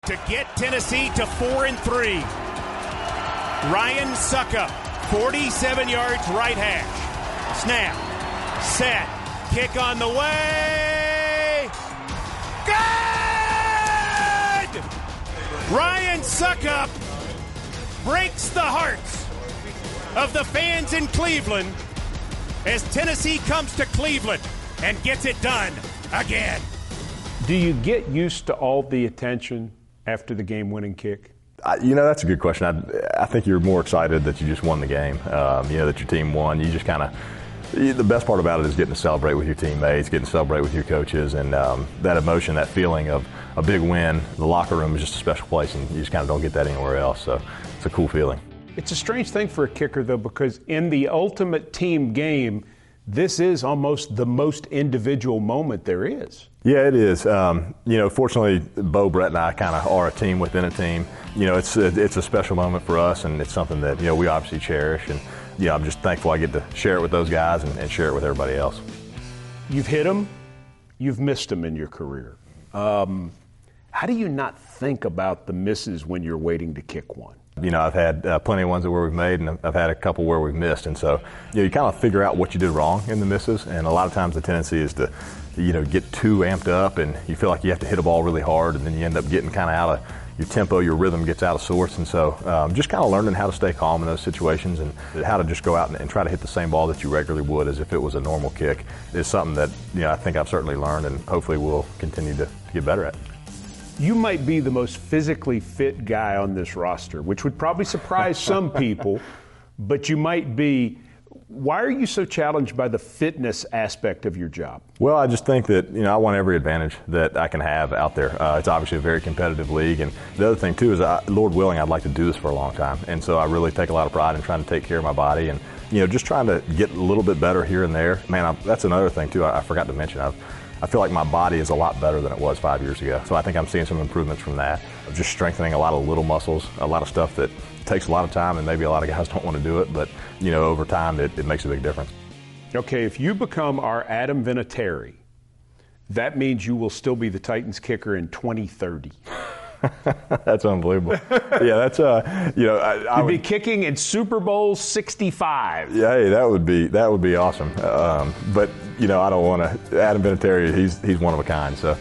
To get Tennessee to 4-3. Ryan Succop, 47 yards right hash. Snap, set, kick on the way. Good! Ryan Succop breaks the hearts of the fans in Cleveland as Tennessee comes to Cleveland and gets it done again. Do you get used to all the attention after the game-winning kick? That's a good question. I think you're more excited that you just won the game, that your team won. You just kind of – the best part about it is getting to celebrate with your teammates, getting to celebrate with your coaches, and that emotion, that feeling of a big win. The locker room is just a special place, and you just kind of don't get that anywhere else. So it's a cool feeling. It's a strange thing for a kicker, though, because in the ultimate team game, this is almost the most individual moment there is. Yeah, it is. Fortunately, Bo, Brett, and I kind of are a team within a team. It's a special moment for us, and it's something that, we obviously cherish. And, I'm just thankful I get to share it with those guys and share it with everybody else. You've hit them. You've missed them in your career. How do you not think about the misses when you're waiting to kick one? I've had plenty of ones where we've made, and I've had a couple where we've missed. And so, you kind of figure out what you did wrong in the misses. And a lot of times the tendency is to, get too amped up, and you feel like you have to hit a ball really hard, and then you end up getting kind of out of your tempo, your rhythm gets out of sorts. And so just kind of learning how to stay calm in those situations and how to just go out and try to hit the same ball that you regularly would as if it was a normal kick is something that, I think I've certainly learned and hopefully will continue to get better at. You might be the most physically fit guy on this roster, which would probably surprise some people, but you might be. Why are you so challenged by the fitness aspect of your job? Well, I just think that, I want every advantage that I can have out there. It's obviously a very competitive league. And the other thing, too, is Lord willing, I'd like to do this for a long time. And so I really take a lot of pride in trying to take care of my body and, just trying to get a little bit better here and there. Man, that's another thing, too, I forgot to mention. I feel like my body is a lot better than it was 5 years ago. So I think I'm seeing some improvements from that, of just strengthening a lot of little muscles, a lot of stuff that takes a lot of time and maybe a lot of guys don't want to do it. But, over time, it makes a big difference. Okay, if you become our Adam Vinatieri, that means you will still be the Titans kicker in 2030. That's unbelievable. Yeah, that's You'd be kicking in Super Bowl 65. Yeah, hey, that would be awesome. But I don't want to. Adam Vinatieri, he's one of a kind. So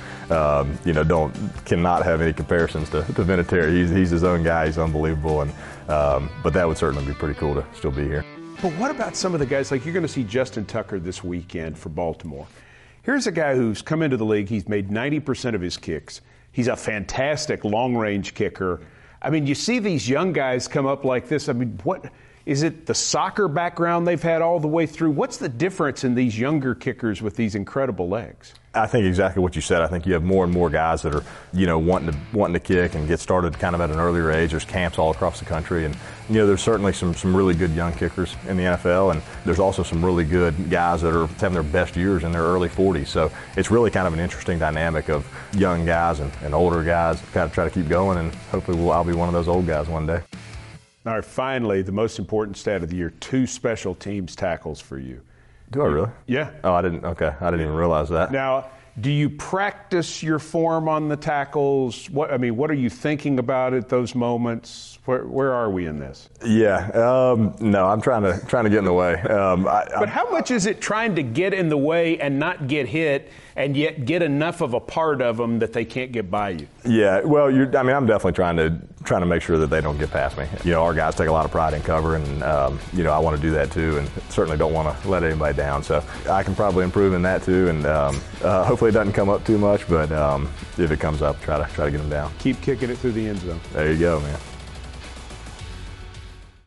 cannot have any comparisons to Vinatieri. He's his own guy. He's unbelievable. And but that would certainly be pretty cool to still be here. But what about some of the guys? Like, you're going to see Justin Tucker this weekend for Baltimore. Here's a guy who's come into the league. He's made 90% of his kicks. He's a fantastic long-range kicker. I mean, you see these young guys come up like this. I mean, what is it, the soccer background they've had all the way through? What's the difference in these younger kickers with these incredible legs? I think exactly what you said. I think you have more and more guys that are, wanting to kick and get started kind of at an earlier age. There's camps all across the country, and there's certainly some really good young kickers in the NFL, and there's also some really good guys that are having their best years in their early 40s. So it's really kind of an interesting dynamic of young guys and older guys. Kind of try to keep going, and hopefully I'll be one of those old guys one day. All right, finally, the most important stat of the year: 2 special teams tackles for you. Do I really? Yeah. Oh, I didn't. Okay, I didn't even realize that. Now, do you practice your form on the tackles? What are you thinking about at those moments? Where are we in this? Yeah. No, I'm trying to get in the way. But how much is it trying to get in the way and not get hit, and yet get enough of a part of them that they can't get by you? Yeah. Well, I'm definitely trying to make sure that they don't get past me. Our guys take a lot of pride in cover, and I want to do that too, and certainly don't want to let anybody down. So I can probably improve in that too, and hopefully it doesn't come up too much. But if it comes up, try to get them down. Keep kicking it through the end zone. There you go, man.